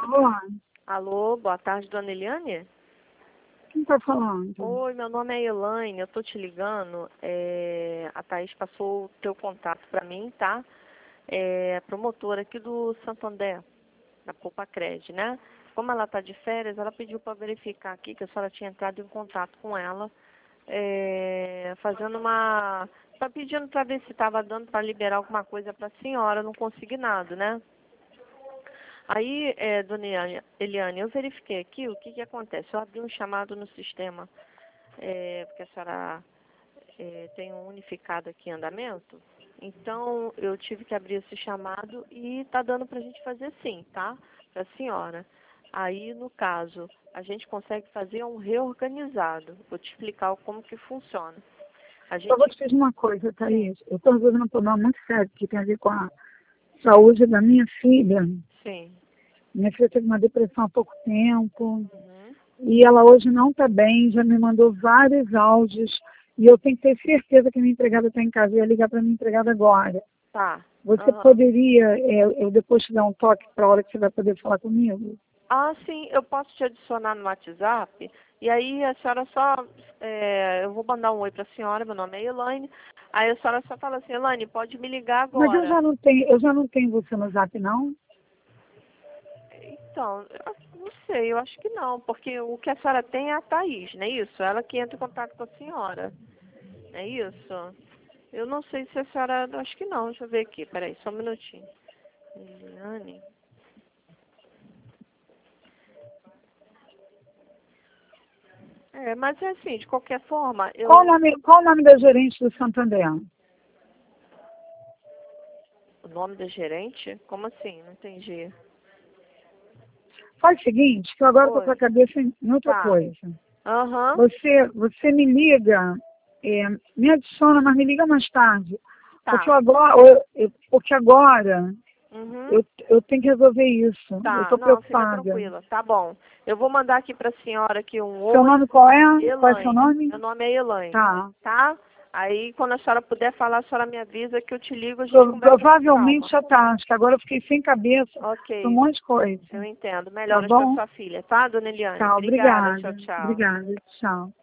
Alô? Alô, boa tarde, dona Eliane? Quem está falando? Oi, meu nome é Elaine, eu tô te ligando. A Thaís passou o teu contato para mim, tá? Promotora aqui do Santander, da Poupa-Cred, né? Como ela tá de férias, ela pediu para verificar aqui que a senhora tinha entrado em contato com ela, tá pedindo para ver se estava dando para liberar alguma coisa para a senhora no consignado, né? Aí, dona Eliane, eu verifiquei aqui o que acontece. Eu abri um chamado no sistema, porque a senhora tem um unificado aqui em andamento. Então, eu tive que abrir esse chamado e está dando para a gente fazer sim, tá? Para a senhora. Aí, no caso, a gente consegue fazer um reorganizado. Vou te explicar como que funciona. Eu vou te pedir uma coisa, Thaís. Eu estou resolvendo um problema muito sério que tem a ver com a saúde da minha filha. Sim. Minha filha teve uma depressão há pouco tempo. Uhum. E ela hoje não está bem, já me mandou vários áudios. E eu tenho que ter certeza que minha empregada está em casa. Eu ia ligar para minha empregada agora. Tá. Você poderia, eu depois te dar um toque para a hora que você vai poder falar comigo? Ah, sim, eu posso te adicionar no WhatsApp, e aí a senhora só, eu vou mandar um oi para a senhora, meu nome é Elaine, aí a senhora só fala assim, Elaine, pode me ligar Mas agora. eu já não tenho você no Zap, não? Então, eu não sei, eu acho que não, porque o que a senhora tem é a Thaís, não é isso? Ela que entra em contato com a senhora, não é isso? Eu não sei se a senhora, acho que não, deixa eu ver aqui, peraí, só um minutinho. Eliane... mas é assim, de qualquer forma, Qual o nome da gerente do Santander? O nome da gerente? Como assim? Não entendi. Faz o seguinte, que eu agora estou com a Oi. cabeça em outra Tá. coisa. Aham. Você me liga, me adiciona, mas me liga mais tarde. Tá. Porque agora Uhum. eu tenho que resolver isso. Eu Tá. estou Não, fica preocupada. tranquila. Tá bom. Eu vou mandar aqui pra senhora aqui um Seu oi. nome qual é? Qual é seu Elaine. nome? Meu nome é Elaine. Tá. Tá? Aí, quando a senhora puder falar, a senhora me avisa que eu te ligo, a gente conversa com calma. Provavelmente já tá. Acho que agora eu fiquei sem cabeça para um Ok. monte de coisa. Eu entendo. Tá Melhoras pra bom? sua filha, tá, dona Eliane? Tá, Obrigada. Tchau, obrigada. tchau. Obrigada. Tchau.